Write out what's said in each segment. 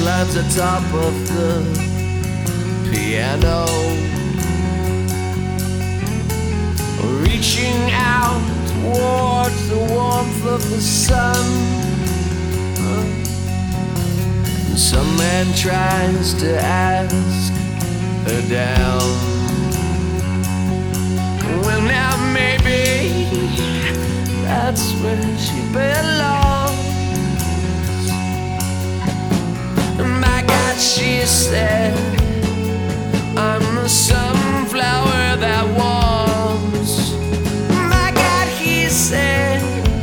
climbs atop of the piano, reaching out towards the warmth of the sun. And some man tries to ask her down. Well, now maybe that's where she belongs. My God, she said, I'm the sunflower that warms. My God, he said,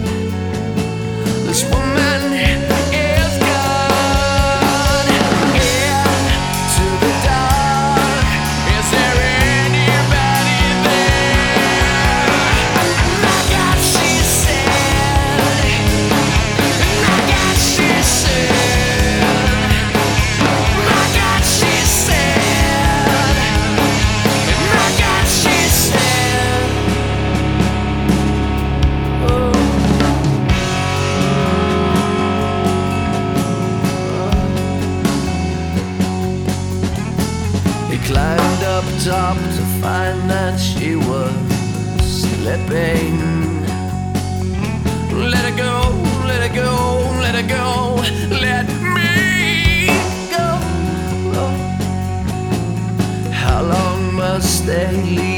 this woman is gone into the dark. Is there anybody there? My God, she said. My God, she said. My God, she said. My God, she said. Oh. He climbed up top to find that she was slipping. Let her go, let her go, let her go, let me go. How long must they leave